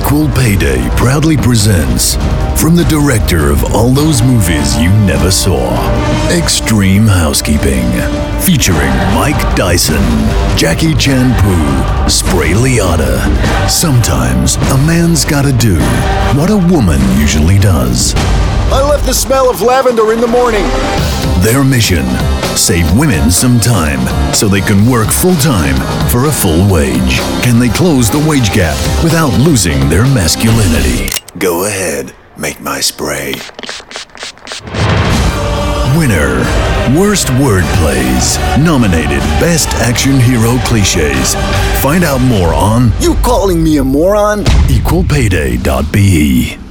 Equal Payday proudly presents, from the director of all those movies you never saw, Extreme Housekeeping, featuring Mike Dyson, Jackie Chan Poo, Spray Liotta. Sometimes a man's gotta do what a woman usually does. I left the smell of lavender in the morning. Their mission: save women some time so they can work full-time for a full wage. Can they close the wage gap without losing their masculinity? Go ahead, make my spray. Winner: Worst Wordplays. Nominated Best Action Hero Cliches. Find out more on You calling me a moron? equalpayday.be.